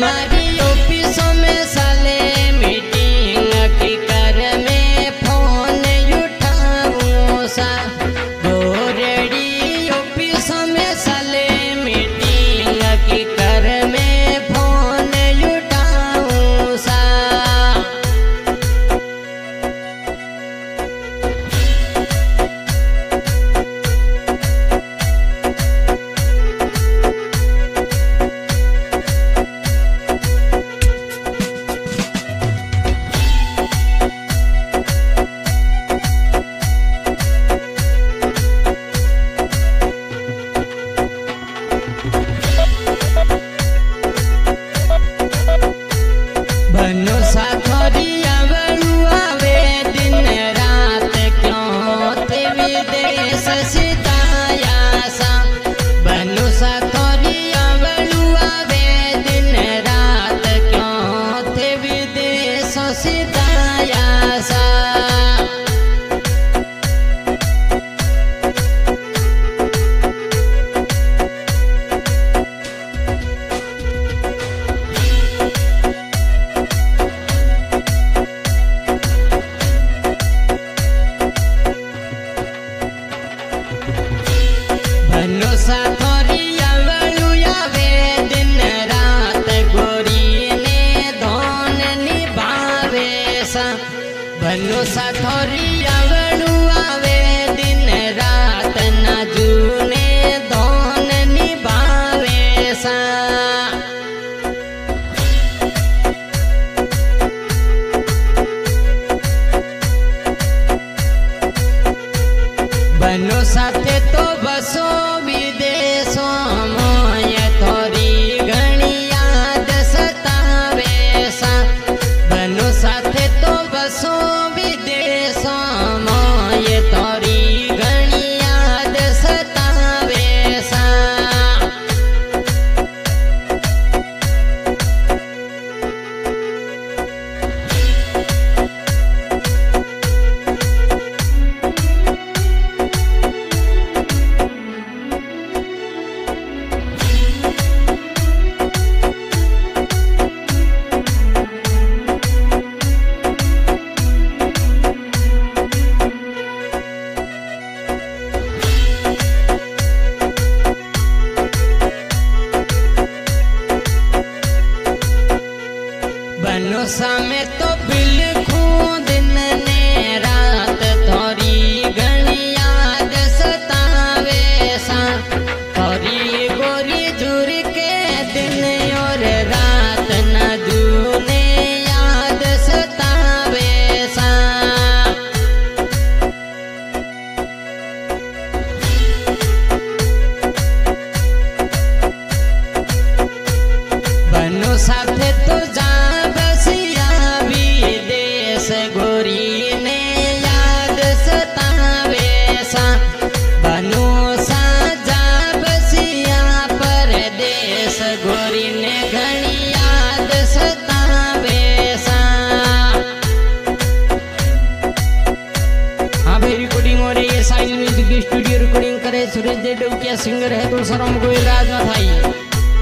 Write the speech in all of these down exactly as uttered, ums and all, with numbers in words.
हमारी ऑफिसों में साले मीटिंग की कर में फोन उठाऊं सा। गोरेडी ऑफिसों में साले मीटिंग की कर में फोन उठाऊं सा। बनो साथोरिया बलुआवे दिन रात क्यों ते विदेश सिताया सा। बनो साथोरिया बलुआवे दिन रात क्यों ते विदेश सिताया सा। बनो साथोरिया बलुआवे दिन रात गोरी ने धोन निभावे सा। बनो साथोरिया बलुआवे दिन रात नाजू ने धोन निभावे सा। बनो साथे तो बसो विदेशों मोय थोड़ी घणी याद सतावे सा। बनो साथे तो बसो विदेशों मोय थोड़ी घणी याद सतावे सा। बनो सा में तो बिलखूं दिन ने रात थोड़ी घणी याद सतावे सा। थोड़ी गोरी झुर के दिन और रात नाजू ने याद सतावे सा। बनो साथे तो जा गोरी ने याद सतावे सा। बनो सा जा बसिया परदेश गोरी ने घणी याद सतावे सा। हाँ भाई रिकॉर्डिंग हो रही है साइल म्यूजिक की स्टूडियो रिकॉर्डिंग करे सुरेश देवकिया सिंगर है तुलसाराम गोयल राजनाथ आई।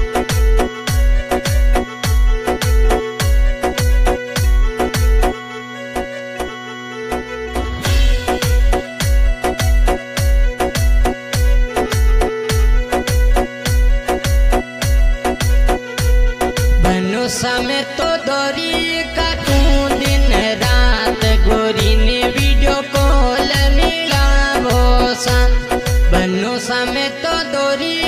बनो सा में तो दोरी काटूं दिन रात गोरी ने वीडियो कॉल मिलावो सा। बनो सा में तो दोरी